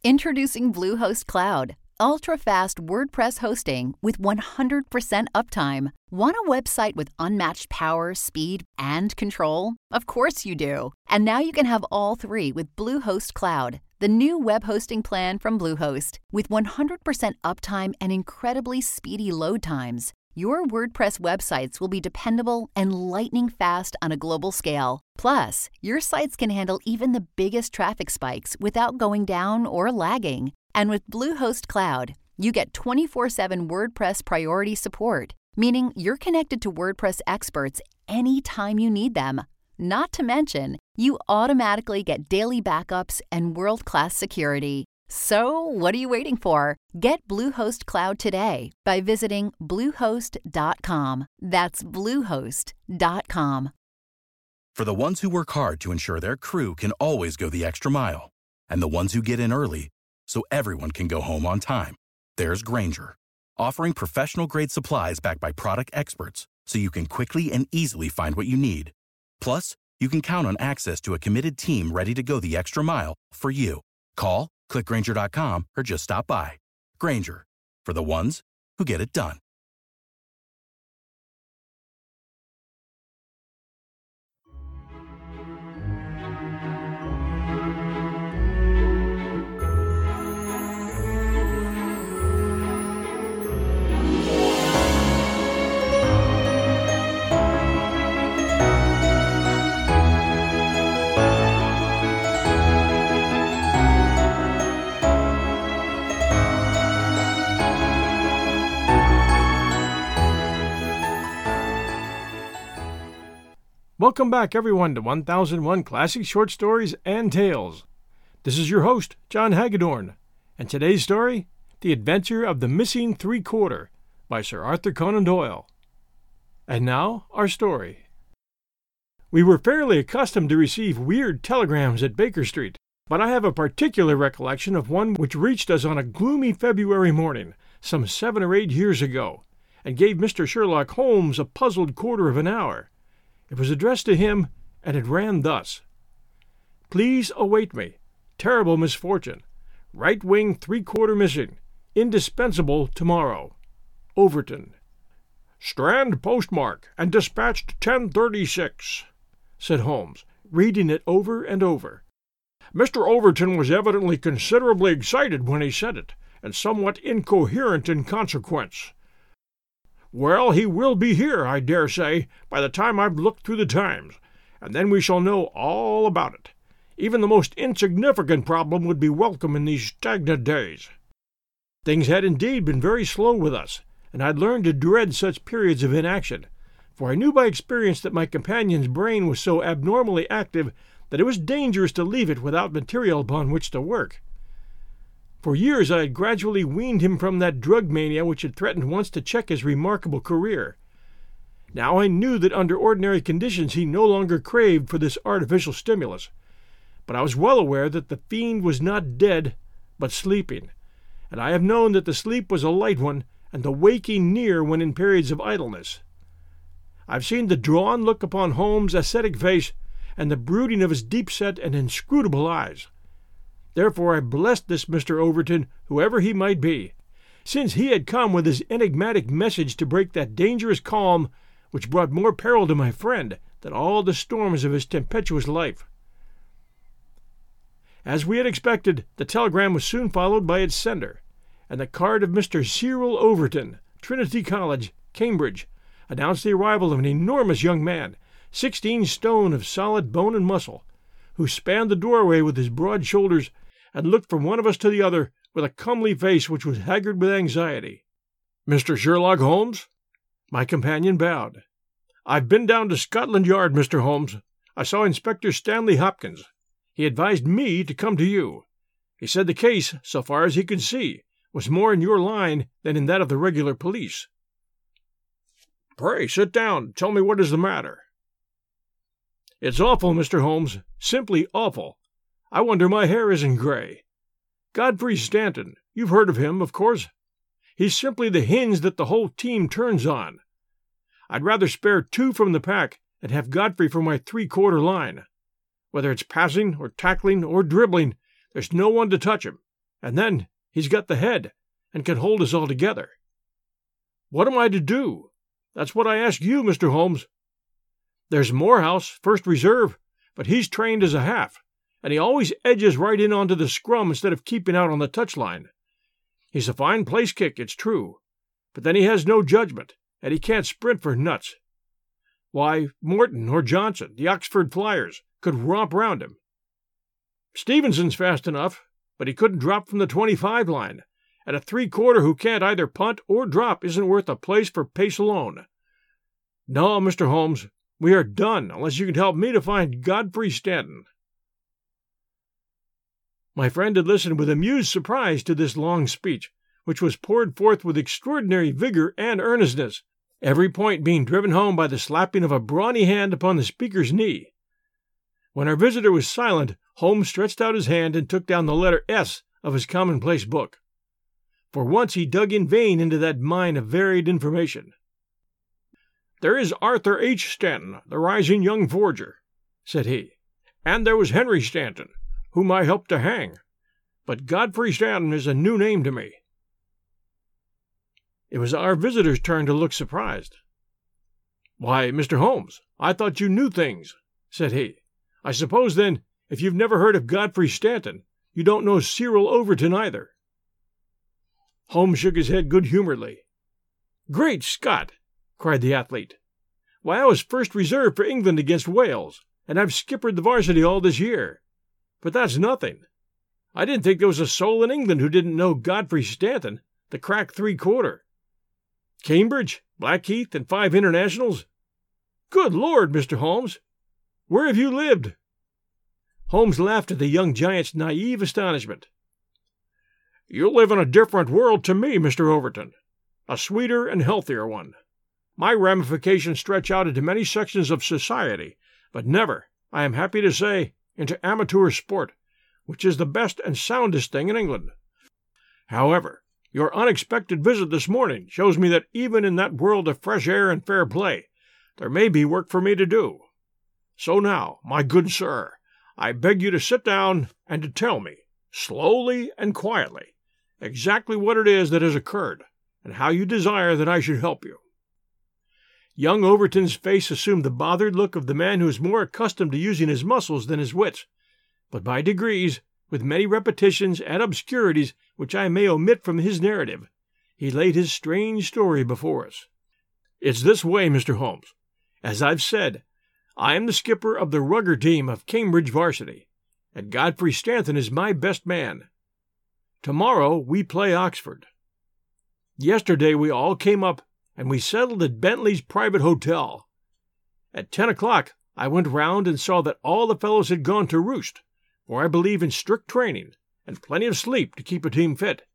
Introducing Bluehost Cloud, ultra-fast WordPress hosting with 100% uptime. Want a website with unmatched power, speed, and control? Of course you do. And now you can have all three with Bluehost Cloud, the new web hosting plan from Bluehost. With 100% uptime and incredibly speedy load times, your WordPress websites will be dependable and lightning fast on a global scale. Plus, your sites can handle even the biggest traffic spikes without going down or lagging. And with Bluehost Cloud, you get 24/7 WordPress priority support, meaning you're connected to WordPress experts anytime you need them. Not to mention, you automatically get daily backups and world-class security. So, what are you waiting for? Get Bluehost Cloud today by visiting Bluehost.com. That's Bluehost.com. For the ones who work hard to ensure their crew can always go the extra mile, and the ones who get in early so everyone can go home on time, there's Grainger, offering professional-grade supplies backed by product experts so you can quickly and easily find what you need. Plus, you can count on access to a committed team ready to go the extra mile for you. Call, click Grainger.com, or just stop by. Grainger, for the ones who get it done. Welcome back, everyone, to 1001 Classic Short Stories and Tales. This is your host, John Hagedorn, and today's story, The Adventure of the Missing Three-Quarter by Sir Arthur Conan Doyle. And now, our story. We were fairly accustomed to receive weird telegrams at Baker Street, but I have a particular recollection of one which reached us on a gloomy February morning, some 7 or 8 years ago, and gave Mr. Sherlock Holmes a puzzled quarter of an hour. It was addressed to him, and it ran thus: "Please await me. Terrible misfortune. Right wing 3/4 missing. Indispensable tomorrow. Overton." "Strand postmark, and dispatched 10:36, said Holmes, reading it over and over. "Mr. Overton was evidently considerably excited when he said it, and somewhat incoherent in consequence. Well, he will be here, I dare say, by the time I've looked through the Times, and then we shall know all about it. Even the most insignificant problem would be welcome in these stagnant days." Things had indeed been very slow with us, and I'd learned to dread such periods of inaction, for I knew by experience that my companion's brain was so abnormally active that it was dangerous to leave it without material upon which to work. For years I had gradually weaned him from that drug mania which had threatened once to check his remarkable career. Now I knew that under ordinary conditions he no longer craved for this artificial stimulus, but I was well aware that the fiend was not dead, but sleeping, and I have known that the sleep was a light one, and the waking near when in periods of idleness. I've seen the drawn look upon Holmes' ascetic face, and the brooding of his deep-set and inscrutable eyes. Therefore I blessed this Mr. Overton, whoever he might be, since he had come with his enigmatic message to break that dangerous calm which brought more peril to my friend than all the storms of his tempestuous life. As we had expected, the telegram was soon followed by its sender, and the card of Mr. Cyril Overton, Trinity College, Cambridge, announced the arrival of an enormous young man, 16 stone of solid bone and muscle, who spanned the doorway with his broad shoulders and looked from one of us to the other with a comely face which was haggard with anxiety. "Mr. Sherlock Holmes?" My companion bowed. "I've been down to Scotland Yard, Mr. Holmes. I saw Inspector Stanley Hopkins. He advised me to come to you. He said the case, so far as he could see, was more in your line than in that of the regular police." "Pray sit down. Tell me what is the matter." "It's awful, Mr. Holmes, simply awful. I wonder my hair isn't gray. Godfrey Stanton, you've heard of him, of course. He's simply the hinge that the whole team turns on. I'd rather spare 2 from the pack and have Godfrey for my 3/4 line. Whether it's passing or tackling or dribbling, there's no one to touch him, and then he's got the head and can hold us all together. What am I to do? That's what I ask you, Mr. Holmes. There's Morehouse, first reserve, but he's trained as a half, and he always edges right in onto the scrum instead of keeping out on the touchline. He's a fine place kick, it's true, but then he has no judgment, and he can't sprint for nuts. Why, Morton or Johnson, the Oxford Flyers, could romp round him. Stevenson's fast enough, but he couldn't drop from the 25 line, and a three-quarter who can't either punt or drop isn't worth a place for pace alone. No, Mr. Holmes, we are done unless you can help me to find Godfrey Stanton." My friend had listened with amused surprise to this long speech, which was poured forth with extraordinary vigor and earnestness, every point being driven home by the slapping of a brawny hand upon the speaker's knee. When our visitor was silent, Holmes stretched out his hand and took down the letter S of his commonplace book. For once he dug in vain into that mine of varied information. "There is Arthur H. Stanton, the rising young forger," said he, "and there was Henry Stanton, whom I helped to hang, but Godfrey Stanton is a new name to me." It was our visitor's turn to look surprised. "Why, Mr. Holmes, I thought you knew things," said he. "I suppose, then, if you've never heard of Godfrey Stanton, you don't know Cyril Overton either." Holmes shook his head good-humoredly. "Great Scott!" cried the athlete. "Why, I was first reserve for England against Wales, and I've skippered the varsity all this year. But that's nothing. I didn't think there was a soul in England who didn't know Godfrey Stanton, the crack three-quarter. Cambridge, Blackheath, and 5 internationals? Good Lord, Mr. Holmes! Where have you lived?" Holmes laughed at the young giant's naive astonishment. "You live in a different world to me, Mr. Overton, a sweeter and healthier one. My ramifications stretch out into many sections of society, but never, I am happy to say, into amateur sport, which is the best and soundest thing in England. However, your unexpected visit this morning shows me that even in that world of fresh air and fair play, there may be work for me to do. So now, my good sir, I beg you to sit down and to tell me, slowly and quietly, exactly what it is that has occurred, and how you desire that I should help you." Young Overton's face assumed the bothered look of the man who is more accustomed to using his muscles than his wits, but by degrees, with many repetitions and obscurities which I may omit from his narrative, he laid his strange story before us. "It's this way, Mr. Holmes. As I've said, I am the skipper of the rugger team of Cambridge varsity, and Godfrey Stanton is my best man. Tomorrow we play Oxford. Yesterday we all came up, and we settled at Bentley's private hotel. At 10 o'clock I went round and saw that all the fellows had gone to roost, for I believe in strict training and plenty of sleep to keep a team fit.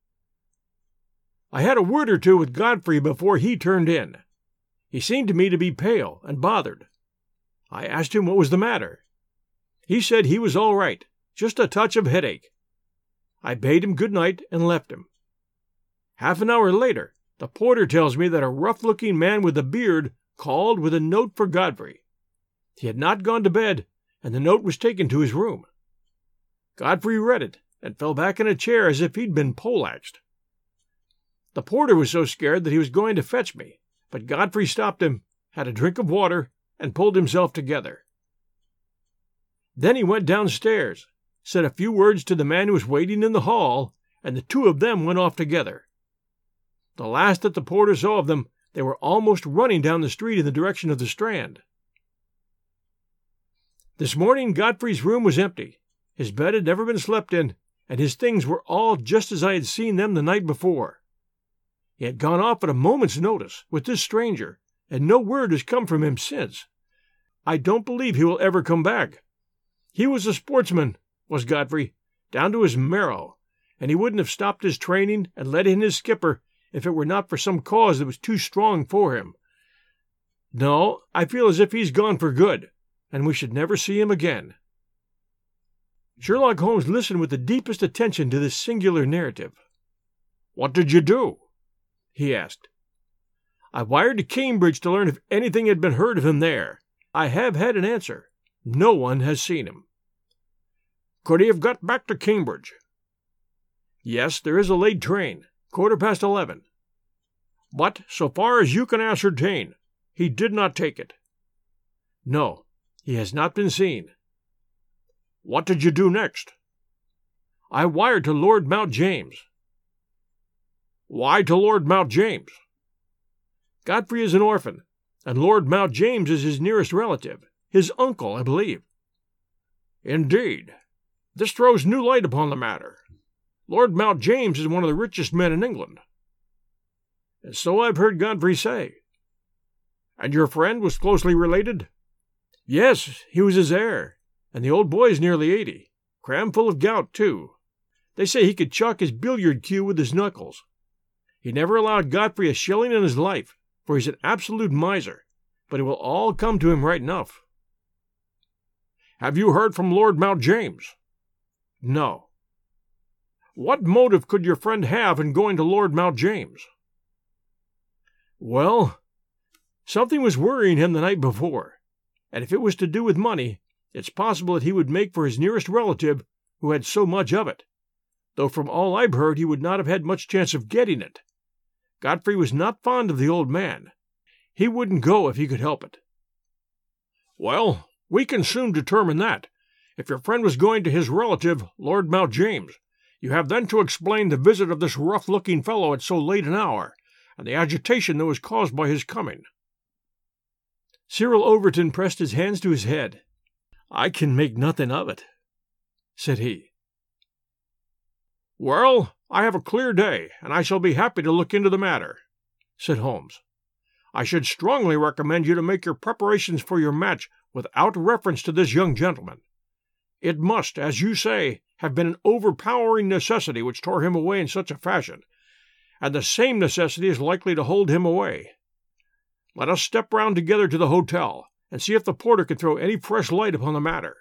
I had a word or two with Godfrey before he turned in. He seemed to me to be pale and bothered. I asked him what was the matter. He said he was all right, just a touch of headache. I bade him good night and left him. Half an hour later, the porter tells me that a rough-looking man with a beard called with a note for Godfrey. He had not gone to bed, and the note was taken to his room. Godfrey read it and fell back in a chair as if he'd been poleaxed. The porter was so scared that he was going to fetch me, but Godfrey stopped him, had a drink of water, and pulled himself together. Then he went downstairs, said a few words to the man who was waiting in the hall, and the two of them went off together. The last that the porter saw of them, they were almost running down the street in the direction of the Strand. This morning Godfrey's room was empty. His bed had never been slept in, and his things were all just as I had seen them the night before. He had gone off at a moment's notice with this stranger, and no word has come from him since. I don't believe he will ever come back. He was a sportsman, was Godfrey, down to his marrow, and he wouldn't have stopped his training and let in his skipper if it were not for some cause that was too strong for him. No, I feel as if he's gone for good, and we should never see him again." Sherlock Holmes listened with the deepest attention to this singular narrative. "What did you do?" he asked. "I wired to Cambridge to learn if anything had been heard of him there. I have had an answer. No one has seen him." "Could he have got back to Cambridge?" Yes, there is a late train, 11:15. But, so far as you can ascertain, he did not take it. No, he has not been seen. What did you do next? I wired to Lord Mount James. Why to Lord Mount James? Godfrey is an orphan, and Lord Mount James is his nearest relative, his uncle, I believe. Indeed. This throws new light upon the matter. Lord Mount James is one of the richest men in England. And so I've heard Godfrey say. And your friend was closely related? Yes, he was his heir, and the old boy is nearly 80, cram full of gout, too. They say he could chalk his billiard cue with his knuckles. He never allowed Godfrey a shilling in his life, for he's an absolute miser, but it will all come to him right enough. Have you heard from Lord Mount James? No. What motive could your friend have in going to Lord Mount James? Well, something was worrying him the night before, and if it was to do with money, it's possible that he would make for his nearest relative who had so much of it, though from all I've heard he would not have had much chance of getting it. Godfrey was not fond of the old man. He wouldn't go if he could help it. Well, we can soon determine that. If your friend was going to his relative, Lord Mount James, you have then to explain the visit of this rough-looking fellow at so late an hour, and the agitation that was caused by his coming. Cyril Overton pressed his hands to his head. I can make nothing of it, said he. Well, I have a clear day, and I shall be happy to look into the matter, said Holmes. I should strongly recommend you to make your preparations for your match without reference to this young gentleman. It must, as you say, have been an overpowering necessity which tore him away in such a fashion, and the same necessity is likely to hold him away. Let us step round together to the hotel, and see if the porter can throw any fresh light upon the matter.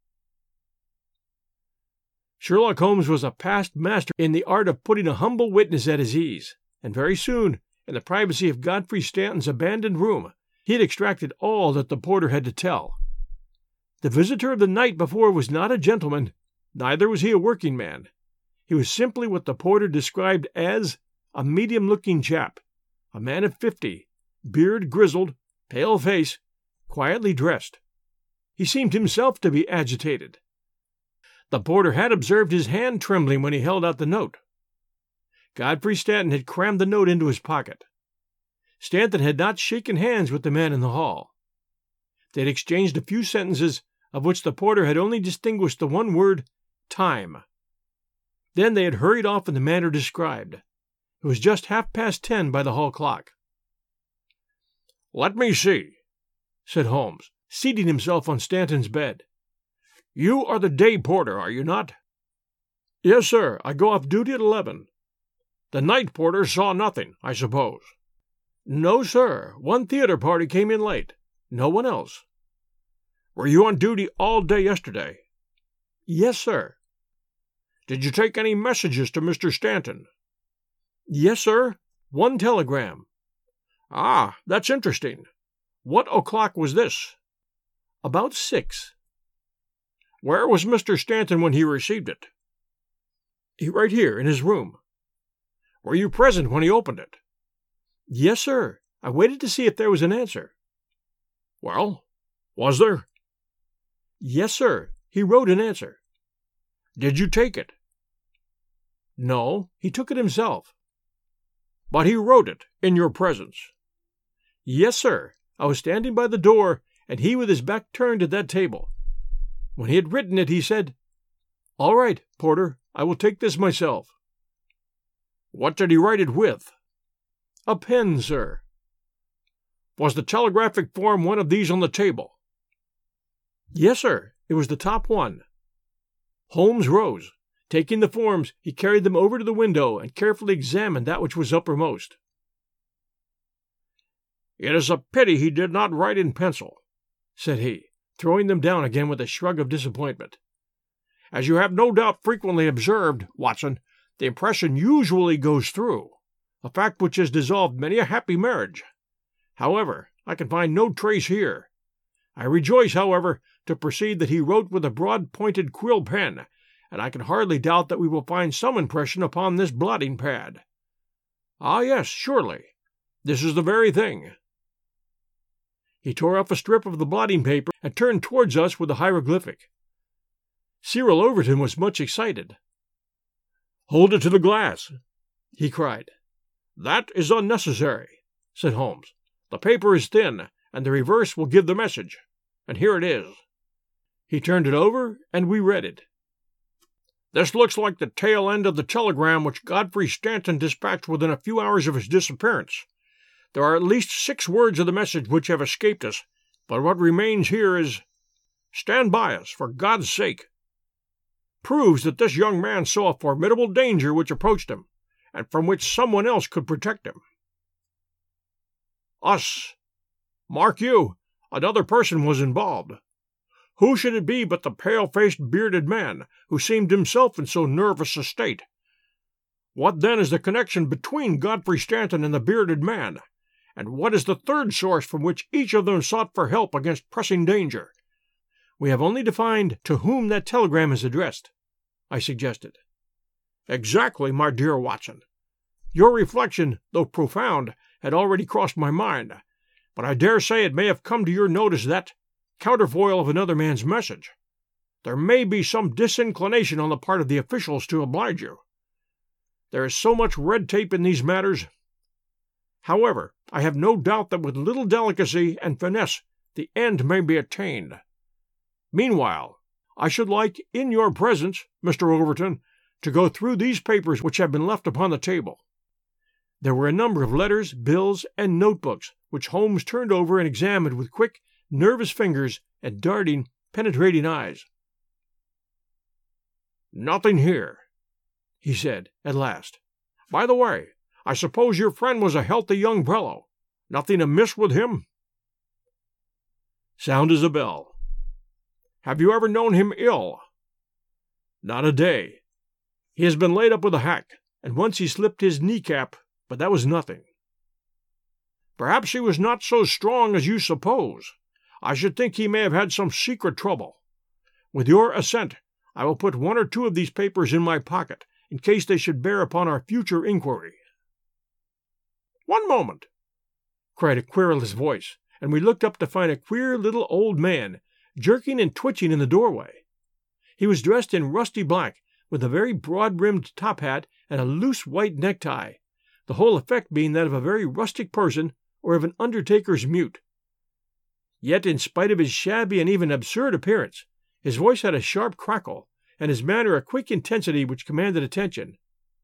Sherlock Holmes was a past master in the art of putting a humble witness at his ease, and very soon, in the privacy of Godfrey Stanton's abandoned room, he had extracted all that the porter had to tell. The visitor of the night before was not a gentleman, neither was he a working man. He was simply what the porter described as a medium-looking chap, a man of 50, beard grizzled, pale face, quietly dressed. He seemed himself to be agitated. The porter had observed his hand trembling when he held out the note. Godfrey Stanton had crammed the note into his pocket. Stanton had not shaken hands with the man in the hall. They had exchanged a few sentences, of which the porter had only distinguished the one word, time. Then they had hurried off in the manner described. It was just 10:30 by the hall clock. Let me see, said Holmes, seating himself on Stanton's bed. You are the day porter, are you not? Yes, sir. I go off duty at 11. The night porter saw nothing, I suppose. No, sir. One theater party came in late. No one else. Were you on duty all day yesterday? Yes, sir. Did you take any messages to Mr. Stanton? Yes, sir. One telegram. Ah, that's interesting. What o'clock was this? About 6. Where was Mr. Stanton when he received it? Right here, in his room. Were you present when he opened it? Yes, sir. I waited to see if there was an answer. Well, was there? Yes, sir. He wrote an answer. Did you take it? No, he took it himself. But he wrote it in your presence? Yes, sir. I was standing by the door, and he with his back turned to that table. When he had written it, he said, All right, porter, I will take this myself. What did he write it with? A pen, sir. Was the telegraphic form one of these on the table? Yes, sir. It was the top one. Holmes rose. Taking the forms, he carried them over to the window and carefully examined that which was uppermost. It is a pity he did not write in pencil, said he, throwing them down again with a shrug of disappointment. As you have no doubt frequently observed, Watson, the impression usually goes through, a fact which has dissolved many a happy marriage. However, I can find no trace here. I rejoice, however, to perceive that he wrote with a broad-pointed quill pen, and I can hardly doubt that we will find some impression upon this blotting pad. Ah, yes, surely. This is the very thing." He tore off a strip of the blotting paper and turned towards us with the hieroglyphic. Cyril Overton was much excited. "Hold it to the glass," he cried. "That is unnecessary," said Holmes. "The paper is thin, and the reverse will give the message. And here it is." He turned it over, and we read it. "This looks like the tail end of the telegram which Godfrey Stanton dispatched within a few hours of his disappearance. There are at least 6 words of the message which have escaped us, but what remains here is, 'Stand by us, for God's sake.' Proves that this young man saw a formidable danger which approached him, and from which someone else could protect him. Us. Mark you, another person was involved. Who should it be but the pale-faced, bearded man, who seemed himself in so nervous a state? What then is the connection between Godfrey Stanton and the bearded man? And what is the third source from which each of them sought for help against pressing danger?" "We have only to find to whom that telegram is addressed," I suggested. "Exactly, my dear Watson. Your reflection, though profound, had already crossed my mind, but I dare say it may have come to your notice that, counterfoil of another man's message, there may be some disinclination on the part of the officials to oblige you. There is so much red tape in these matters. However, I have no doubt that with little delicacy and finesse the end may be attained. Meanwhile, I should like, in your presence, Mr. Overton, to go through these papers which have been left upon the table." There were a number of letters, bills, and notebooks, which Holmes turned over and examined with quick, nervous fingers and darting, penetrating eyes. "Nothing here," he said, at last. "By the way, I suppose your friend was a healthy young fellow. Nothing amiss with him?" "Sound as a bell." "Have you ever known him ill?" "Not a day. He has been laid up with a hack, and once he slipped his kneecap, but that was nothing." "Perhaps he was not so strong as you suppose. I should think he may have had some secret trouble. With your assent, I will put 1 or 2 of these papers in my pocket, in case they should bear upon our future inquiry." "One moment," cried a querulous voice, and we looked up to find a queer little old man, jerking and twitching in the doorway. He was dressed in rusty black, with a very broad-brimmed top hat and a loose white necktie, the whole effect being that of a very rustic person or of an undertaker's mute. Yet, in spite of his shabby and even absurd appearance, his voice had a sharp crackle, and his manner a quick intensity which commanded attention.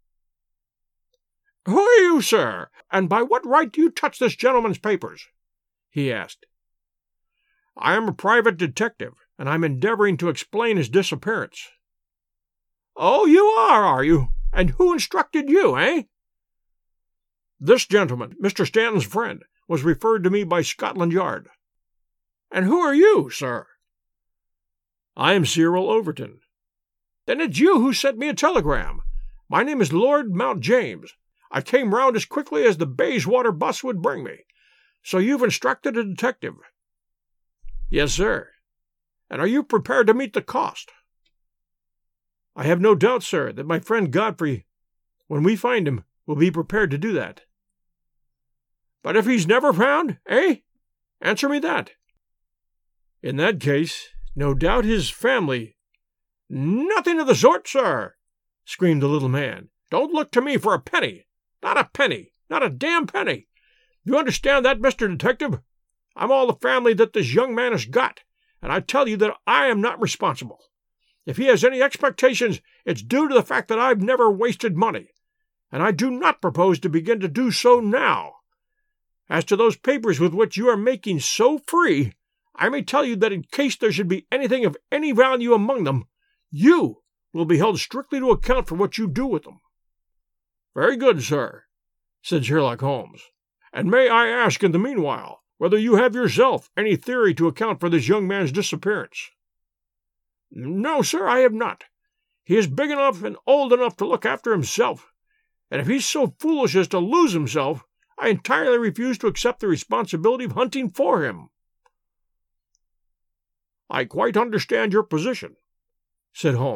"Who are you, sir, and by what right do you touch this gentleman's papers?" he asked. "I am a private detective, and I am endeavoring to explain his disappearance." "Oh, you are you? And who instructed you, eh?" "This gentleman, Mr. Stanton's friend, was referred to me by Scotland Yard." "And who are you, sir?" "I am Cyril Overton." "Then it's you who sent me a telegram. My name is Lord Mount James. I came round as quickly as the Bayswater bus would bring me. So you've instructed a detective?" "Yes, sir." "And are you prepared to meet the cost?" "I have no doubt, sir, that my friend Godfrey, when we find him, will be prepared to do that." "But if he's never found, eh? Answer me that." "In that case, no doubt his family—" "Nothing of the sort, sir!" screamed the little man. "Don't look to me for a penny. Not a penny. Not a damn penny. You understand that, Mr. Detective? I'm all the family that this young man has got, and I tell you that I am not responsible. If he has any expectations, it's due to the fact that I've never wasted money, and I do not propose to begin to do so now. As to those papers with which you are making so free, I may tell you that in case there should be anything of any value among them, you will be held strictly to account for what you do with them." "Very good, sir," said Sherlock Holmes. "And may I ask in the meanwhile whether you have yourself any theory to account for this young man's disappearance?" "No, sir, I have not. He is big enough and old enough to look after himself, and if he's so foolish as to lose himself, I entirely refuse to accept the responsibility of hunting for him." "I quite understand your position," said Holmes,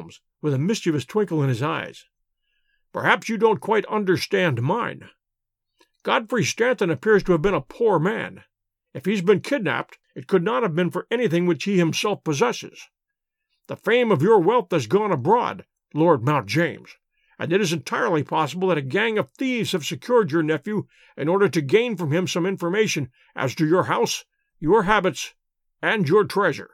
with a mischievous twinkle in his eyes. "Perhaps you don't quite understand mine. Godfrey Stanton appears to have been a poor man. If he's been kidnapped, it could not have been for anything which he himself possesses. The fame of your wealth has gone abroad, Lord Mount James, and it is entirely possible that a gang of thieves have secured your nephew in order to gain from him some information as to your house, your habits, and your treasure."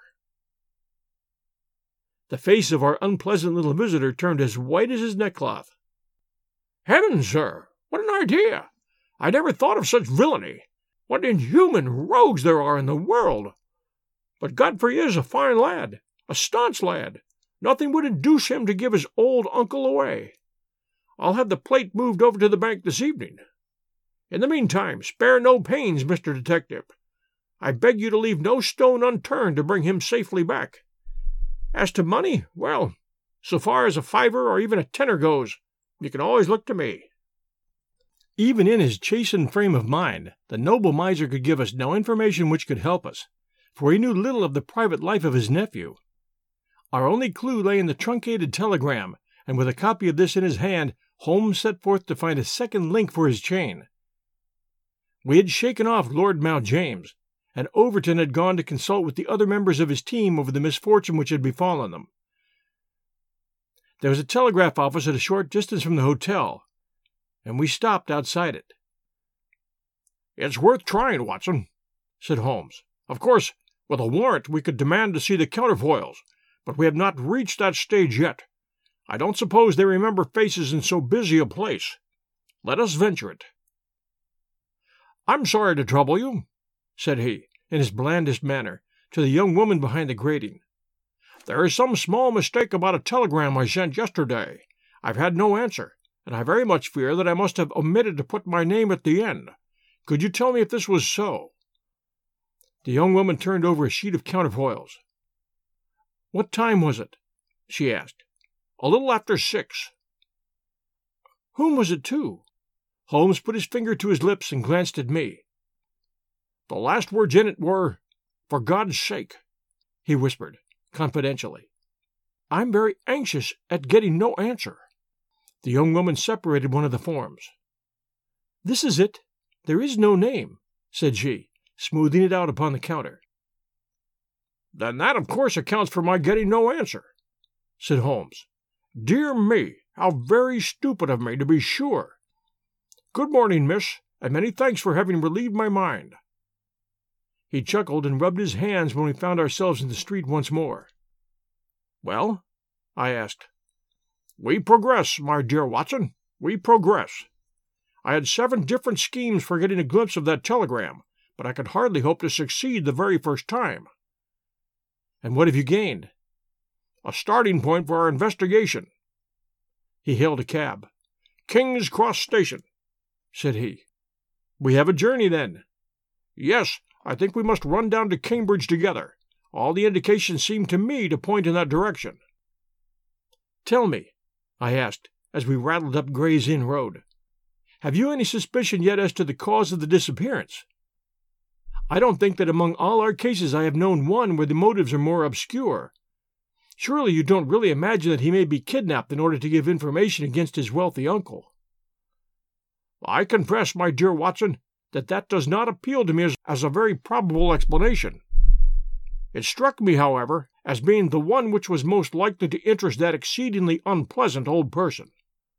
The face of our unpleasant little visitor turned as white as his neckcloth. "Heavens, sir! What an idea! I never thought of such villainy. What inhuman rogues there are in the world! But Godfrey is a fine lad, a staunch lad. Nothing would induce him to give his old uncle away. I'll have the plate moved over to the bank this evening. In the meantime, spare no pains, Mr. Detective. I beg you to leave no stone unturned to bring him safely back. As to money, well, so far as a fiver or even a tenner goes, you can always look to me." Even in his chastened frame of mind, the noble miser could give us no information which could help us, for he knew little of the private life of his nephew. Our only clue lay in the truncated telegram, and with a copy of this in his hand, Holmes set forth to find a second link for his chain. We had shaken off Lord Mount James, and Overton had gone to consult with the other members of his team over the misfortune which had befallen them. There was a telegraph office at a short distance from the hotel, and we stopped outside it. "It's worth trying, Watson," said Holmes. "Of course, with a warrant we could demand to see the counterfoils, but we have not reached that stage yet. I don't suppose they remember faces in so busy a place. Let us venture it." "I'm sorry to trouble you," said he, in his blandest manner, to the young woman behind the grating. "There is some small mistake about a telegram I sent yesterday. I've had no answer, and I very much fear that I must have omitted to put my name at the end. Could you tell me if this was so?" The young woman turned over a sheet of counterfoils. "What time was it?" she asked. "A little after 6. "Whom was it to?" Holmes put his finger to his lips and glanced at me. "The last words in it were, 'For God's sake,'" he whispered, confidentially. "I'm very anxious at getting no answer." The young woman separated one of the forms. "This is it. There is no name," said she, smoothing it out upon the counter. "Then that of course accounts for my getting no answer," said Holmes. "Dear me, how very stupid of me, to be sure. Good morning, miss, and many thanks for having relieved my mind." He chuckled and rubbed his hands when we found ourselves in the street once more. "Well?" I asked. "We progress, my dear Watson, we progress. I had 7 different schemes for getting a glimpse of that telegram, but I could hardly hope to succeed the very first time." "And what have you gained?" "A starting point for our investigation." He hailed a cab. "King's Cross Station," said he. "We have a journey, then." "Yes, I think we must run down to Cambridge together. All the indications seem to me to point in that direction." "Tell me," I asked, as we rattled up Gray's Inn Road, "have you any suspicion yet as to the cause of the disappearance? I don't think that among all our cases I have known one where the motives are more obscure. Surely you don't really imagine that he may be kidnapped in order to give information against his wealthy uncle?" "I confess, my dear Watson, that does not appeal to me as a very probable explanation. It struck me, however, as being the one which was most likely to interest that exceedingly unpleasant old person."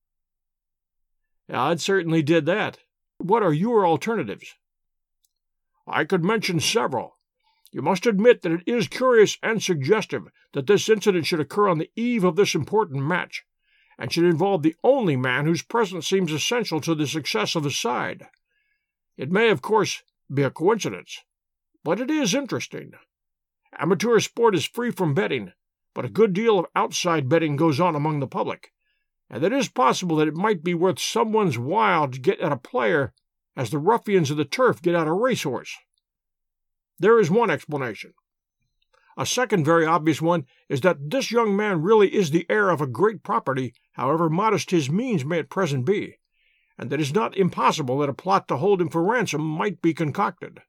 "It certainly did that. What are your alternatives?" "I could mention several. You must admit that it is curious and suggestive that this incident should occur on the eve of this important match, and should involve the only man whose presence seems essential to the success of his side. It may, of course, be a coincidence, but it is interesting. Amateur sport is free from betting, but a good deal of outside betting goes on among the public, and it is possible that it might be worth someone's while to get at a player as the ruffians of the turf get at a racehorse. There is one explanation. A second very obvious one is that this young man really is the heir of a great property, however modest his means may at present be, and that it is not impossible that a plot to hold him for ransom might be concocted."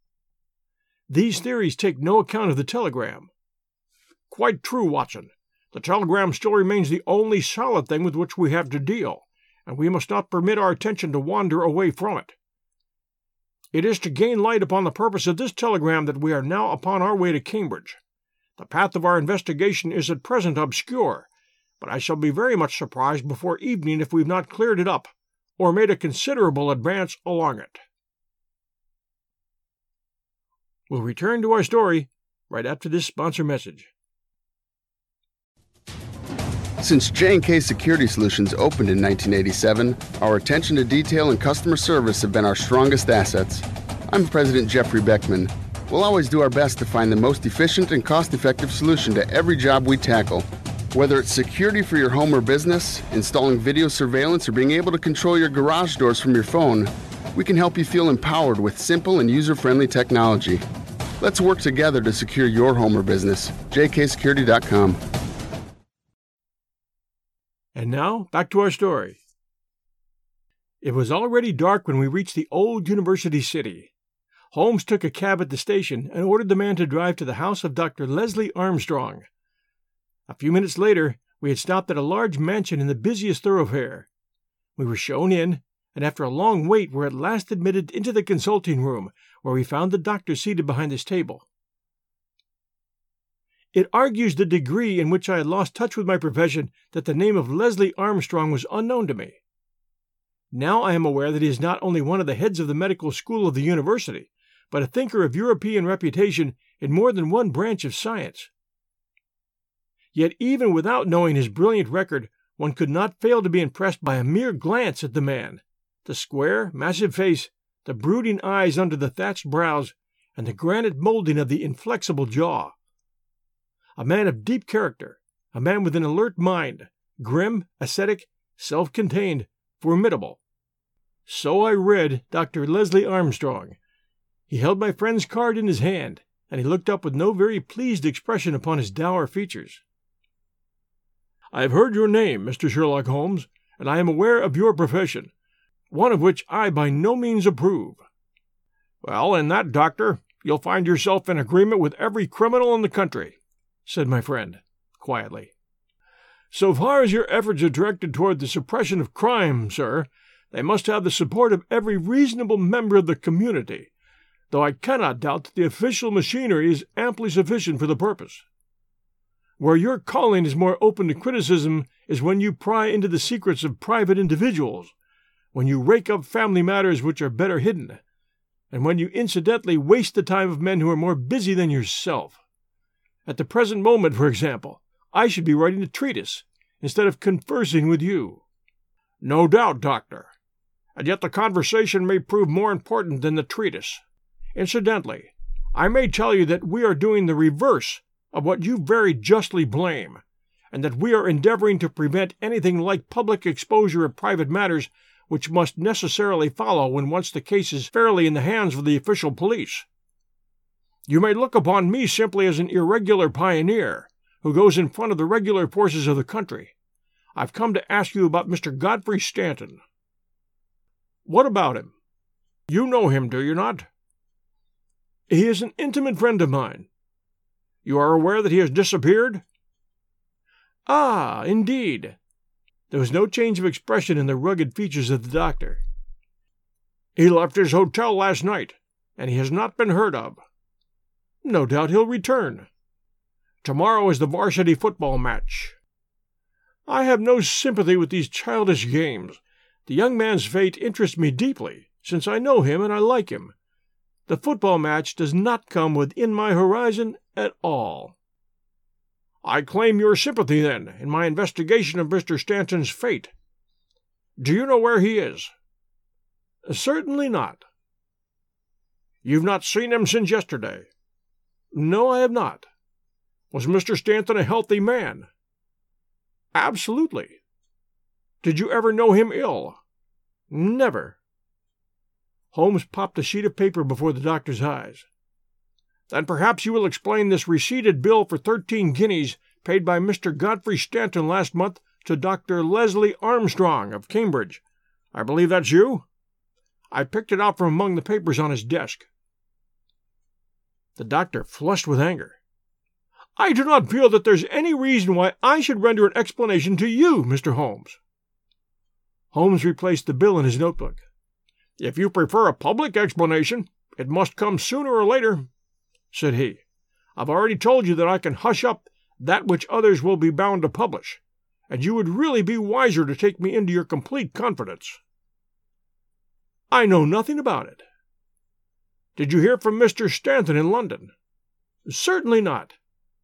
"These theories take no account of the telegram." "Quite true, Watson. The telegram still remains the only solid thing with which we have to deal, and we must not permit our attention to wander away from it. It is to gain light upon the purpose of this telegram that we are now upon our way to Cambridge. The path of our investigation is at present obscure, but I shall be very much surprised before evening if we've not cleared it up, or made a considerable advance along it. We'll return to our story right after this sponsor message. Since J&K Security Solutions opened in 1987, our attention to detail and customer service have been our strongest assets. I'm President Jeffrey Beckman. We'll always do our best to find the most efficient and cost-effective solution to every job we tackle. Whether it's security for your home or business, installing video surveillance, or being able to control your garage doors from your phone, we can help you feel empowered with simple and user-friendly technology. Let's work together to secure your home or business. jksecurity.com. And now, back to our story. It was already dark when we reached the old University City. Holmes took a cab at the station and ordered the man to drive to the house of Dr. Leslie Armstrong. A few minutes later, we had stopped at a large mansion in the busiest thoroughfare. We were shown in, and after a long wait were at last admitted into the consulting room, where we found the doctor seated behind his table. It argues the degree in which I had lost touch with my profession that the name of Leslie Armstrong was unknown to me. Now I am aware that he is not only one of the heads of the medical school of the university, but a thinker of European reputation in more than one branch of science. Yet even without knowing his brilliant record, one could not fail to be impressed by a mere glance at the man. The square, massive face, the brooding eyes under the thatched brows, and the granite molding of the inflexible jaw. A man of deep character, a man with an alert mind, grim, ascetic, self-contained, formidable. So I read Dr. Leslie Armstrong. He held my friend's card in his hand, and he looked up with no very pleased expression upon his dour features. "I have heard your name, Mr. Sherlock Holmes, and I am aware of your profession, one of which I by no means approve." "Well, in that, doctor, you'll find yourself in agreement with every criminal in the country," said my friend, quietly. "So far as your efforts are directed toward the suppression of crime, sir, they must have the support of every reasonable member of the community, though I cannot doubt that the official machinery is amply sufficient for the purpose. Where your calling is more open to criticism is when you pry into the secrets of private individuals, when you rake up family matters which are better hidden, and when you incidentally waste the time of men who are more busy than yourself. At the present moment, for example, I should be writing a treatise, instead of conversing with you." "No doubt, doctor. And yet the conversation may prove more important than the treatise. Incidentally, I may tell you that we are doing the reverse of what you very justly blame, and that we are endeavoring to prevent anything like public exposure of private matters which must necessarily follow when once the case is fairly in the hands of the official police. You may look upon me simply as an irregular pioneer who goes in front of the regular forces of the country. I've come to ask you about Mr. Godfrey Stanton." "What about him? You know him, do you not?" "He is an intimate friend of mine." "You are aware that he has disappeared?" "Ah, indeed." There was no change of expression in the rugged features of the doctor. "He left his hotel last night, and he has not been heard of." "No doubt he'll return." "Tomorrow is the varsity football match." "I have no sympathy with these childish games. The young man's fate interests me deeply, since I know him and I like him. The football match does not come within my horizon at all." "I claim your sympathy, then, in my investigation of Mr. Stanton's fate. Do you know where he is?" "Certainly not." "You've not seen him since yesterday?" "No, I have not." "Was Mr. Stanton a healthy man?" "Absolutely." "Did you ever know him ill?" "Never." Holmes popped a sheet of paper before the doctor's eyes. "Then perhaps you will explain this receipted bill for 13 guineas paid by Mr. Godfrey Stanton last month to Dr. Leslie Armstrong of Cambridge. I believe that's you?" I picked it out from among the papers on his desk. The doctor flushed with anger. I do not feel that there's any reason why I should render an explanation to you, Mr. Holmes." Holmes replaced the bill in his notebook. "If you prefer a public explanation, it must come sooner or later," said he. "I've already told you that I can hush up that which others will be bound to publish, and you would really be wiser to take me into your complete confidence." "I know nothing about it." "Did you hear from Mr. Stanton in London?" "Certainly not."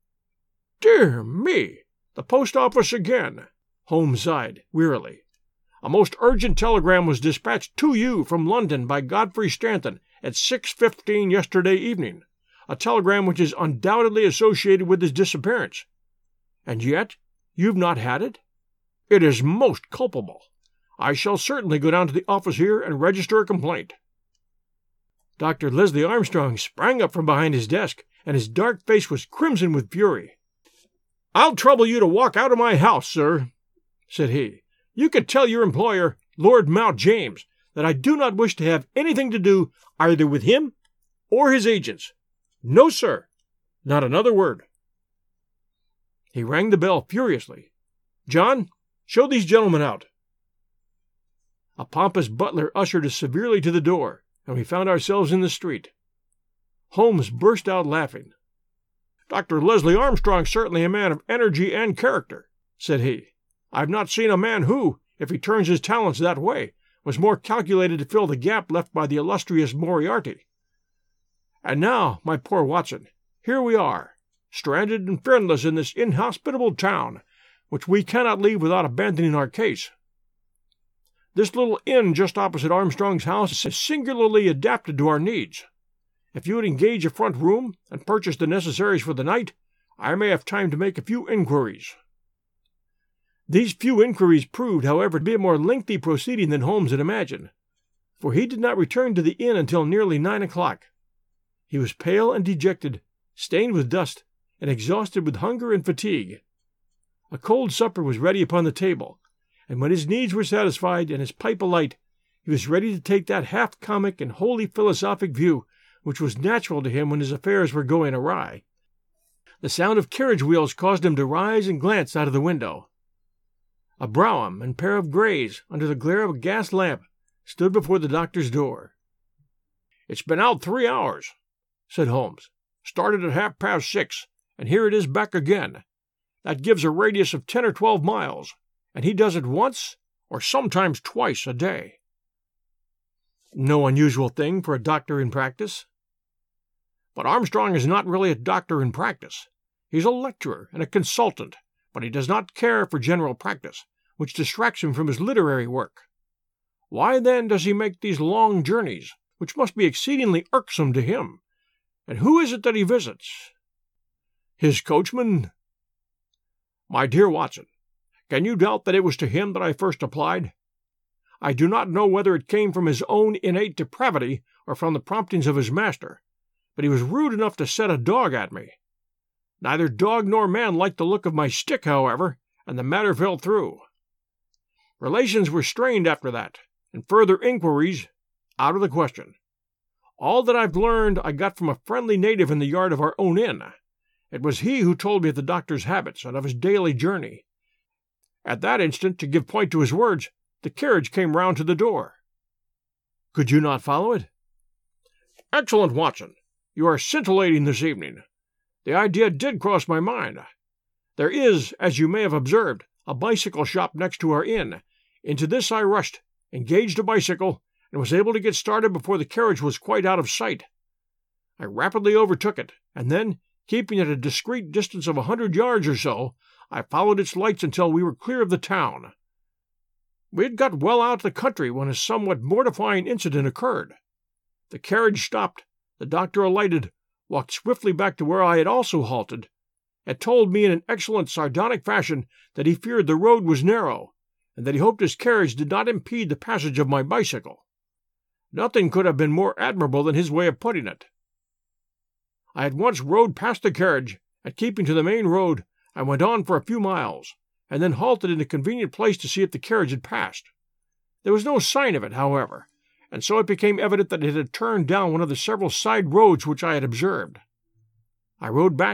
"Dear me! The post office again!" Holmes sighed wearily. "A most urgent telegram was dispatched to you from London by Godfrey Stanton at 6:15 yesterday evening, a telegram which is undoubtedly associated with his disappearance. And yet you've not had it? It is most culpable. I shall certainly go down to the office here and register a complaint." Dr. Leslie Armstrong sprang up from behind his desk, and his dark face was crimson with fury. "I'll trouble you to walk out of my house, sir," said he. "You can tell your employer, Lord Mount James, that I do not wish to have anything to do either with him or his agents. No, sir, not another word." He rang the bell furiously. "John, show these gentlemen out." A pompous butler ushered us severely to the door, and we found ourselves in the street. Holmes burst out laughing. "Dr. Leslie Armstrong's certainly a man of energy and character," said he. "I've not seen a man who, if he turns his talents that way, was more calculated to fill the gap left by the illustrious Moriarty. And now, my poor Watson, here we are, stranded and friendless in this inhospitable town, which we cannot leave without abandoning our case. This little inn just opposite Armstrong's house is singularly adapted to our needs. If you would engage a front room and purchase the necessaries for the night, I may have time to make a few inquiries." These few inquiries proved, however, to be a more lengthy proceeding than Holmes had imagined, for he did not return to the inn until nearly 9 o'clock. He was pale and dejected, stained with dust, and exhausted with hunger and fatigue. A cold supper was ready upon the table, and when his needs were satisfied and his pipe alight, he was ready to take that half-comic and wholly philosophic view which was natural to him when his affairs were going awry. The sound of carriage wheels caused him to rise and glance out of the window. A brougham and pair of greys, under the glare of a gas lamp, stood before the doctor's door. "It's been out 3 hours," said Holmes. "Started at 6:30, and here it is back again. That gives a radius of 10 or 12 miles, and he does it once, or sometimes twice a day." "No unusual thing for a doctor in practice." "But Armstrong is not really a doctor in practice. He's a lecturer and a consultant, but he does not care for general practice, which distracts him from his literary work. Why, then, does he make these long journeys, which must be exceedingly irksome to him? And who is it that he visits?" "His coachman." "My dear Watson, can you doubt that it was to him that I first applied? I do not know whether it came from his own innate depravity or from the promptings of his master, but he was rude enough to set a dog at me. Neither dog nor man liked the look of my stick, however, and the matter fell through. Relations were strained after that, and further inquiries out of the question. All that I've learned I got from a friendly native in the yard of our own inn. It was he who told me of the doctor's habits and of his daily journey. At that instant, to give point to his words, the carriage came round to the door." "Could you not follow it?" "Excellent, Watson. You are scintillating this evening. The idea did cross my mind. There is, as you may have observed, a bicycle shop next to our inn. Into this I rushed, engaged a bicycle, and was able to get started before the carriage was quite out of sight. I rapidly overtook it, and then, keeping at a discreet distance of 100 yards or so, I followed its lights until we were clear of the town. We had got well out of the country when a somewhat mortifying incident occurred. The carriage stopped, the doctor alighted, walked swiftly back to where I had also halted, and told me in an excellent sardonic fashion that he feared the road was narrow, and that he hoped his carriage did not impede the passage of my bicycle. Nothing could have been more admirable than his way of putting it. I at once rode past the carriage, and keeping to the main road, I went on for a few miles, and then halted in a convenient place to see if the carriage had passed. There was no sign of it, however, and so it became evident that it had turned down one of the several side roads which I had observed. I rode back,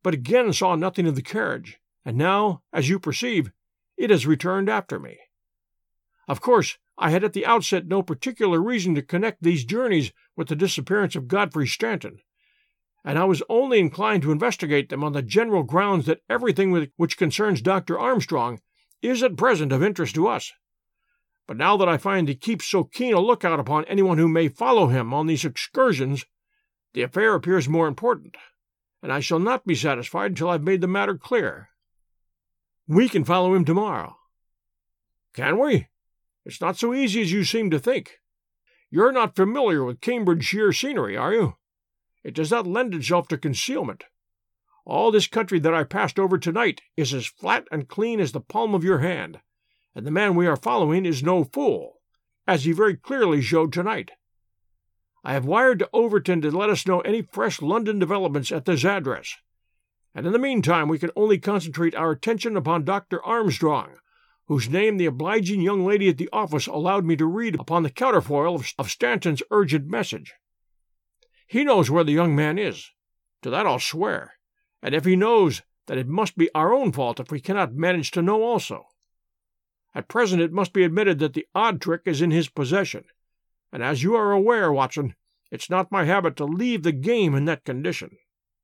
but again saw nothing of the carriage, and now, as you perceive, it has returned after me. Of course, I had at the outset no particular reason to connect these journeys with the disappearance of Godfrey Stanton, and I was only inclined to investigate them on the general grounds that everything which concerns Dr. Armstrong is at present of interest to us. But now that I find he keeps so keen a lookout upon anyone who may follow him on these excursions, the affair appears more important, and I shall not be satisfied until I've made the matter clear. We can follow him tomorrow." "Can we? It's not so easy as you seem to think. You're not familiar with Cambridgeshire scenery, are you? It does not lend itself to concealment. All this country that I passed over tonight is as flat and clean as the palm of your hand, and the man we are following is no fool, as he very clearly showed tonight. I have wired to Overton to let us know any fresh London developments at this address, and in the meantime we can only concentrate our attention upon Dr. Armstrong, whose name the obliging young lady at the office allowed me to read upon the counterfoil of Stanton's urgent message. He knows where the young man is, to that I'll swear, and if he knows, then it must be our own fault if we cannot manage to know also. At present it must be admitted that the odd trick is in his possession, and as you are aware, Watson, it's not my habit to leave the game in that condition."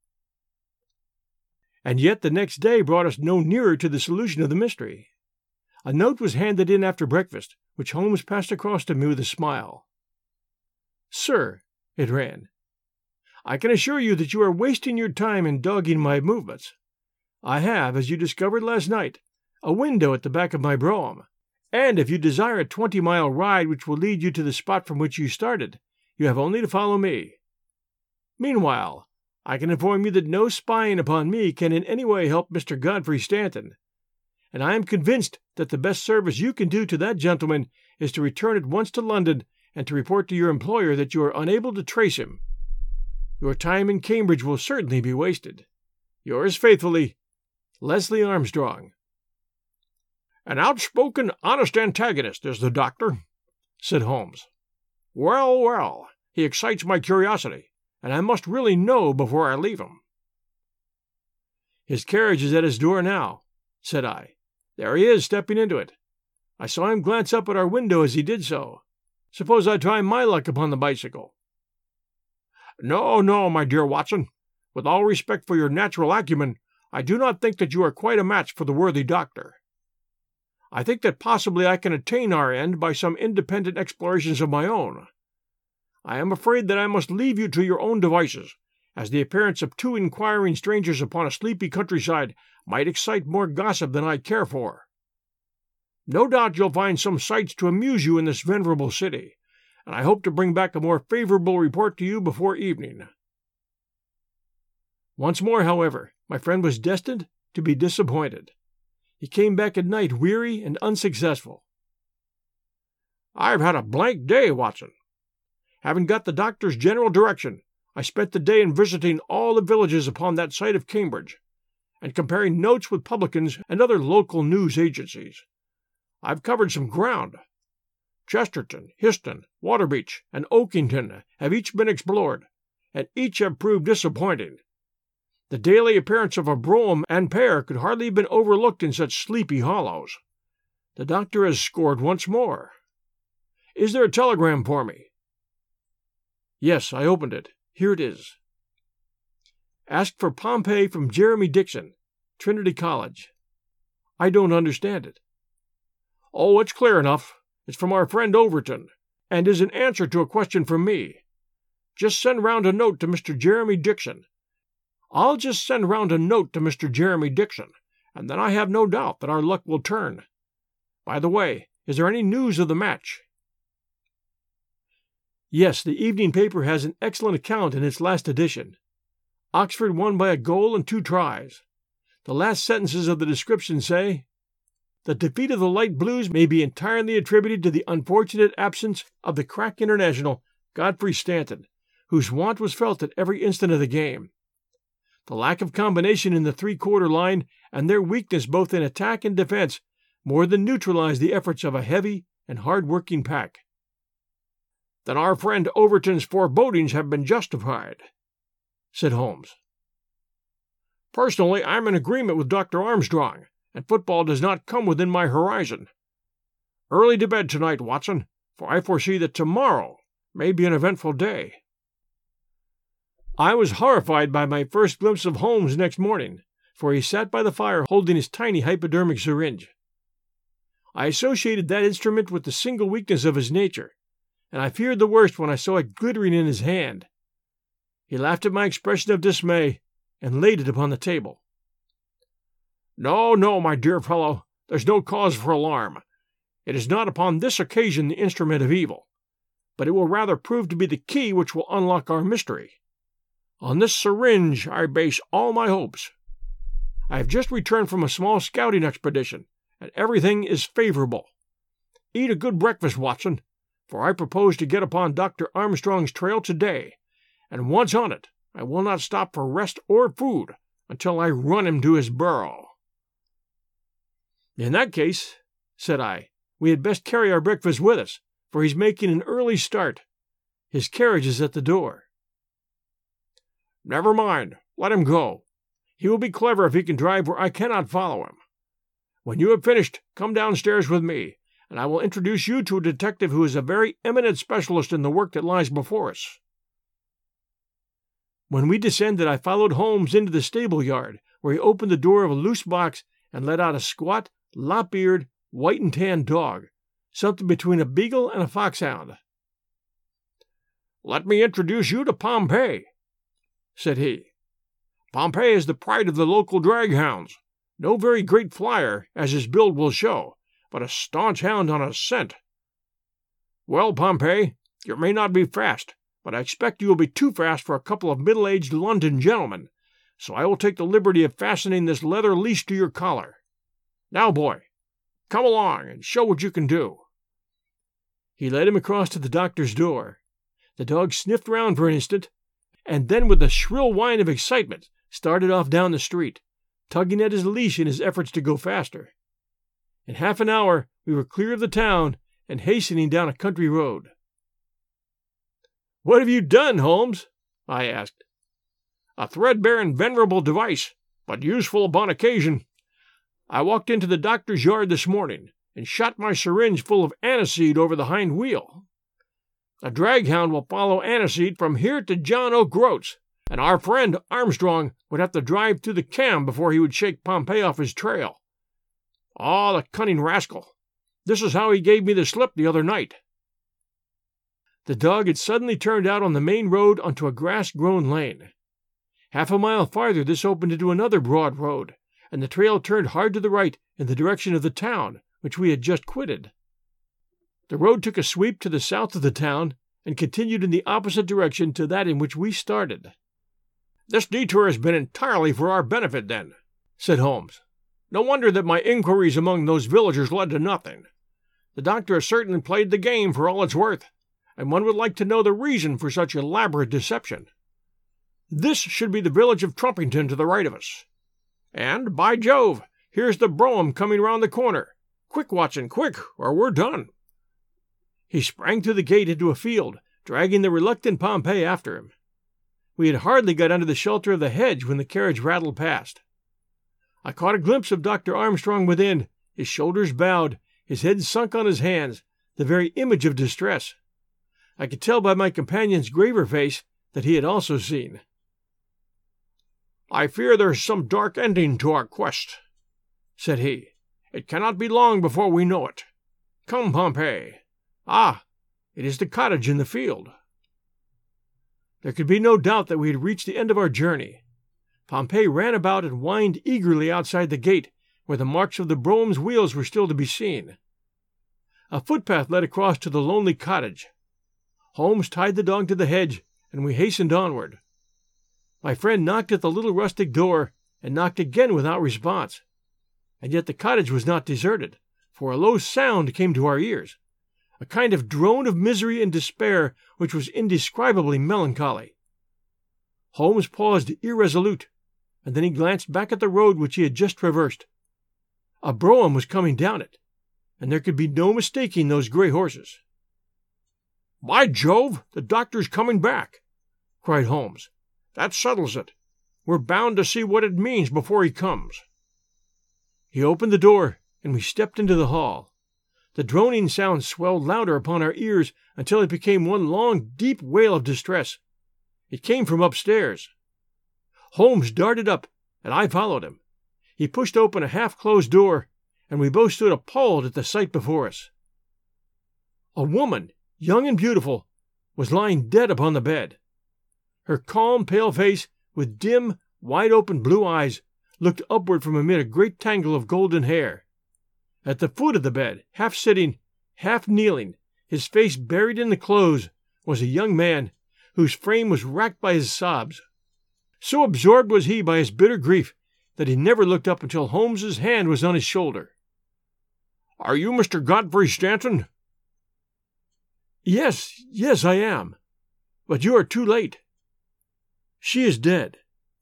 And yet the next day brought us no nearer to the solution of the mystery. A note was handed in after breakfast, which Holmes passed across to me with a smile. "Sir," it ran, "I can assure you that you are wasting your time in dogging my movements. I have, as you discovered last night, a window at the back of my brougham, and if you desire a 20-mile ride which will lead you to the spot from which you started, you have only to follow me. Meanwhile, I can inform you that no spying upon me can in any way help Mr. Godfrey Stanton, and I am convinced that the best service you can do to that gentleman is to return at once to London and to report to your employer that you are unable to trace him. Your time in Cambridge will certainly be wasted. Yours faithfully, Leslie Armstrong." "An outspoken, honest antagonist is the doctor," said Holmes. "Well, well, he excites my curiosity, and I must really know before I leave him." "His carriage is at his door now," said I. "There he is, stepping into it. I saw him glance up at our window as he did so. Suppose I try my luck upon the bicycle?" "No, no, my dear Watson. With all respect for your natural acumen, I do not think that you are quite a match for the worthy doctor. I think that possibly I can attain our end by some independent explorations of my own. I am afraid that I must leave you to your own devices, as the appearance of two inquiring strangers upon a sleepy countryside might excite more gossip than I care for. No doubt you'll find some sights to amuse you in this venerable city, and I hope to bring back a more favorable report to you before evening." Once more, however, my friend was destined to be disappointed. He came back at night weary and unsuccessful. "I've had a blank day, Watson. Having got the doctor's general direction, I spent the day in visiting all the villages upon that side of Cambridge, and comparing notes with publicans and other local news agencies. I've covered some ground. Chesterton, Histon, Waterbeach, and Oakington have each been explored, and each have proved disappointing. The daily appearance of a brougham and pair could hardly have been overlooked in such sleepy hollows. The doctor has scored once more. Is there a telegram for me?" "Yes, I opened it. Here it is. Ask for Pompey from Jeremy Dixon, Trinity College." "I don't understand it." "Oh, it's clear enough. It's from our friend Overton, and is an answer to a question from me. Just send round a note to Mr. Jeremy Dixon. I'll just send round a note to Mr. Jeremy Dixon, and then I have no doubt that our luck will turn. By the way, is there any news of the match?" "Yes, the evening paper has an excellent account in its last edition. Oxford won by a goal and 2 tries. The last sentences of the description say, 'The defeat of the Light Blues may be entirely attributed to the unfortunate absence of the crack international, Godfrey Stanton, whose want was felt at every instant of the game. The lack of combination in the three-quarter line and their weakness both in attack and defense more than neutralized the efforts of a heavy and hard-working pack.'" "Then our friend Overton's forebodings have been justified," said Holmes. Personally, I'm in agreement with Dr. Armstrong, and football does not come within my horizon. Early to bed tonight, Watson, for I foresee that tomorrow may be an eventful day." I was horrified by my first glimpse of Holmes next morning, for he sat by the fire holding his tiny hypodermic syringe. I associated that instrument with the single weakness of his nature, and I feared the worst when I saw it glittering in his hand. He laughed at my expression of dismay, and laid it upon the table. "No, no, my dear fellow, there's no cause for alarm. It is not upon this occasion the instrument of evil, but it will rather prove to be the key which will unlock our mystery. On this syringe I base all my hopes. I have just returned from a small scouting expedition, and everything is favorable. Eat a good breakfast, Watson, for I propose to get upon Dr. Armstrong's trail today, and once on it, I will not stop for rest or food until I run him to his burrow." "In that case," said I, "we had best carry our breakfast with us, for he's making an early start. His carriage is at the door." "Never mind, let him go. He will be clever if he can drive where I cannot follow him. When you have finished, come downstairs with me, and I will introduce you to a detective who is a very eminent specialist in the work that lies before us." When we descended, I followed Holmes into the stable yard, where he opened the door of a loose box and let out a squat, lop-eared, white and tan dog, something between a beagle and a foxhound. "Let me introduce you to Pompey," said he. "Pompey is the pride of the local drag hounds. No very great flyer, as his build will show, but a staunch hound on a scent. Well, Pompey, you may not be fast, but I expect you will be too fast for a couple of middle-aged London gentlemen, so I will take the liberty of fastening this leather leash to your collar. Now, boy, come along and show what you can do." He led him across to the doctor's door. The dog sniffed round for an instant, and then with a shrill whine of excitement started off down the street, tugging at his leash in his efforts to go faster. In half an hour we were clear of the town and hastening down a country road. "What have you done, Holmes?" I asked. "A threadbare and venerable device, but useful upon occasion. I walked into the doctor's yard this morning and shot my syringe full of aniseed over the hind wheel. A draghound will follow aniseed from here to John O'Groats, and our friend Armstrong would have to drive through the cam before he would shake Pompey off his trail. Ah, the cunning rascal! This is how he gave me the slip the other night." The dog had suddenly turned out on the main road onto a grass-grown lane. Half a mile farther this opened into another broad road, and the trail turned hard to the right in the direction of the town, which we had just quitted. The road took a sweep to the south of the town, and continued in the opposite direction to that in which we started. "This detour has been entirely for our benefit, then," said Holmes. "No wonder that my inquiries among those villagers led to nothing. The doctor has certainly played the game for all it's worth, and one would like to know the reason for such elaborate deception. This should be the village of Trumpington to the right of us. And, by Jove, here's the brougham coming round the corner. Quick, Watson, quick, or we're done." He sprang through the gate into a field, dragging the reluctant Pompey after him. We had hardly got under the shelter of the hedge when the carriage rattled past. I caught a glimpse of Dr. Armstrong within, his shoulders bowed, his head sunk on his hands, the very image of distress. I could tell by my companion's graver face that he had also seen. "I fear there's some dark ending to our quest," said he. "It cannot be long before we know it. Come, Pompey. Ah, it is the cottage in the field." There could be no doubt that we had reached the end of our journey. Pompey ran about and whined eagerly outside the gate, where the marks of the brougham's wheels were still to be seen. A footpath led across to the lonely cottage. Holmes tied the dog to the hedge, and we hastened onward. My friend knocked at the little rustic door, and knocked again without response. And yet the cottage was not deserted, for a low sound came to our ears, a kind of drone of misery and despair which was indescribably melancholy. Holmes paused irresolute, and then he glanced back at the road which he had just traversed. A brougham was coming down it, and there could be no mistaking those grey horses. "By Jove, the doctor's coming back!" cried Holmes. "That settles it. We're bound to see what it means before he comes." He opened the door, and we stepped into the hall. The droning sound swelled louder upon our ears until it became one long, deep wail of distress. It came from upstairs. Holmes darted up, and I followed him. He pushed open a half-closed door, and we both stood appalled at the sight before us. A woman, young and beautiful, was lying dead upon the bed. Her calm, pale face, with dim, wide-open blue eyes, looked upward from amid a great tangle of golden hair. At the foot of the bed, half sitting, half kneeling, his face buried in the clothes, was a young man whose frame was racked by his sobs. So absorbed was he by his bitter grief that he never looked up until Holmes's hand was on his shoulder. "Are you Mr. Godfrey Stanton?" Yes, I am. But you are too late. She is dead."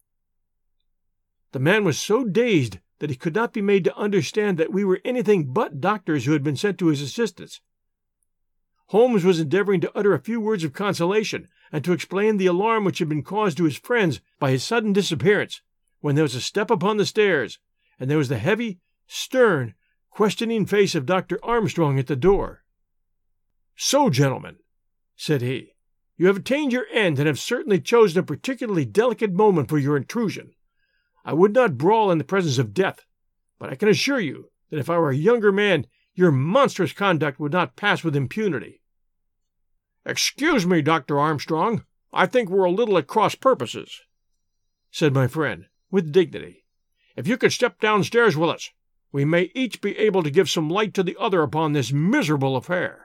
The man was so dazed that he could not be made to understand that we were anything but doctors who had been sent to his assistance. Holmes was endeavoring to utter a few words of consolation and to explain the alarm which had been caused to his friends by his sudden disappearance, when there was a step upon the stairs, and there was the heavy, stern, questioning face of Dr. Armstrong at the door. "So, gentlemen," said he, "you have attained your end and have certainly chosen a particularly delicate moment for your intrusion. I would not brawl in the presence of death, but I can assure you that if I were a younger man, your monstrous conduct would not pass with impunity." "Excuse me, Dr. Armstrong, I think we're a little at cross purposes," said my friend, with dignity. "If you could step downstairs with us, we may each be able to give some light to the other upon this miserable affair."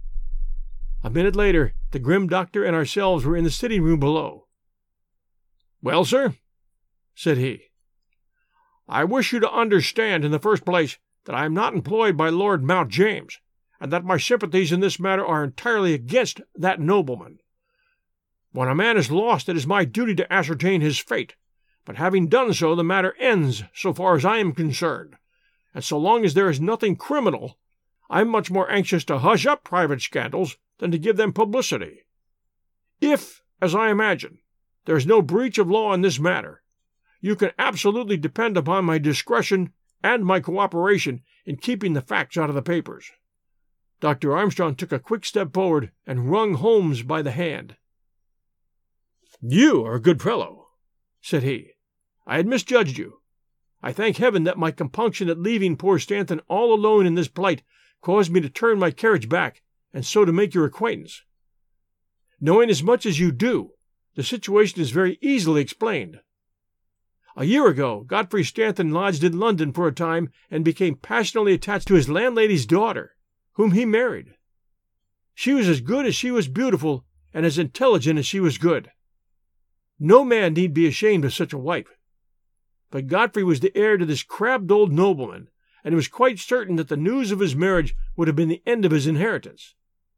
A minute later, the grim doctor and ourselves were in the sitting room below. "Well, sir," said he, "I wish you to understand, in the first place, that I am not employed by Lord Mount James, and that my sympathies in this matter are entirely against that nobleman. When a man is lost, it is my duty to ascertain his fate, but having done so, the matter ends so far as I am concerned, and so long as there is nothing criminal, I am much more anxious to hush up private scandals than to give them publicity. If, as I imagine, there is no breach of law in this matter, you can absolutely depend upon my discretion and my cooperation in keeping the facts out of the papers." Dr. Armstrong took a quick step forward and wrung Holmes by the hand. "You are a good fellow," said he. "I had misjudged you. I thank heaven that my compunction at leaving poor Stanton all alone in this plight caused me to turn my carriage back, and so to make your acquaintance. Knowing as much as you do, the situation is very easily explained. A year ago, Godfrey Stanton lodged in London for a time and became passionately attached to his landlady's daughter, whom he married. She was as good as she was beautiful, and as intelligent as she was good. No man need be ashamed of such a wife. But Godfrey was the heir to this crabbed old nobleman, and it was quite certain that the news of his marriage would have been the end of his inheritance.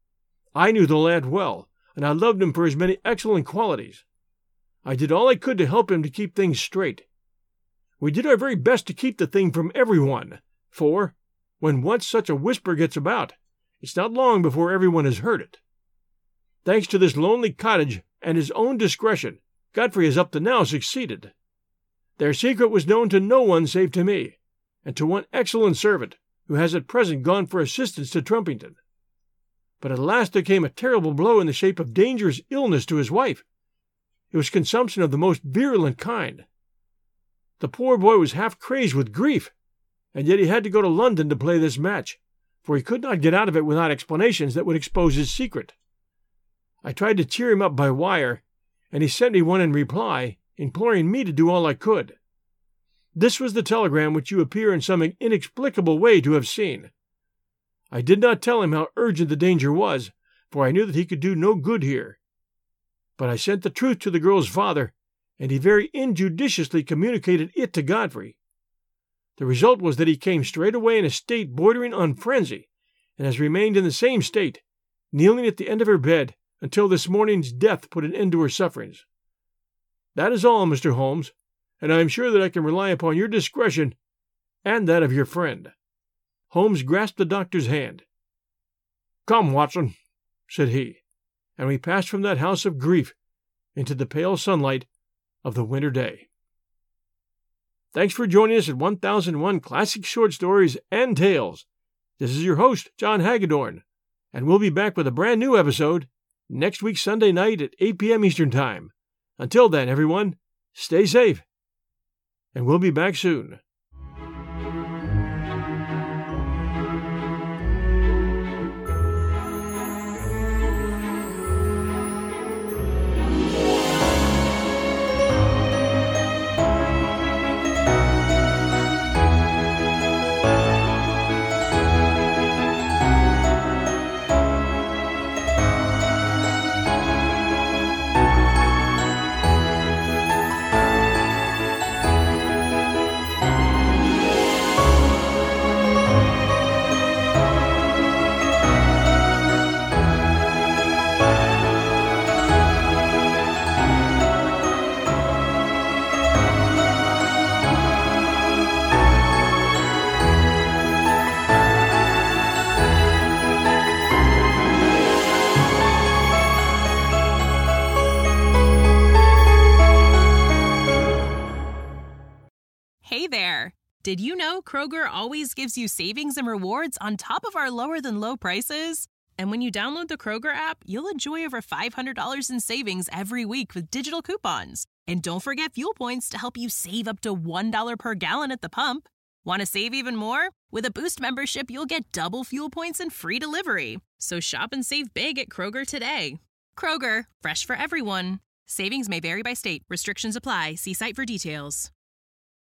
I knew the lad well, and I loved him for his many excellent qualities. I did all I could to help him to keep things straight. We did our very best to keep the thing from everyone, for, when once such a whisper gets about, it's not long before everyone has heard it. Thanks to this lonely cottage and his own discretion, Godfrey has up to now succeeded. Their secret was known to no one save to me, and to one excellent servant, who has at present gone for assistance to Trumpington. But at last there came a terrible blow in the shape of dangerous illness to his wife. It was consumption of the most virulent kind. The poor boy was half crazed with grief, and yet he had to go to London to play this match, for he could not get out of it without explanations that would expose his secret. I tried to cheer him up by wire, and he sent me one in reply, imploring me to do all I could. This was the telegram which you appear in some inexplicable way to have seen. I did not tell him how urgent the danger was, for I knew that he could do no good here. But I sent the truth to the girl's father, and he very injudiciously communicated it to Godfrey. The result was that he came straight away in a state bordering on frenzy, and has remained in the same state, kneeling at the end of her bed, until this morning's death put an end to her sufferings. That is all, Mr. Holmes, and I am sure that I can rely upon your discretion and that of your friend." Holmes grasped the doctor's hand. "Come, Watson," said he, and we passed from that house of grief into the pale sunlight of the winter day. Thanks for joining us at 1001 Classic Short Stories and Tales. This is your host, John Hagedorn, and we'll be back with a brand new episode next week Sunday night at 8 p.m. Eastern Time. Until then, everyone, stay safe, and we'll be back soon. Hey there! Did you know Kroger always gives you savings and rewards on top of our lower-than-low prices? And when you download the Kroger app, you'll enjoy over $500 in savings every week with digital coupons. And don't forget fuel points to help you save up to $1 per gallon at the pump. Want to save even more? With a Boost membership, you'll get double fuel points and free delivery. So shop and save big at Kroger today. Kroger, fresh for everyone. Savings may vary by state. Restrictions apply. See site for details.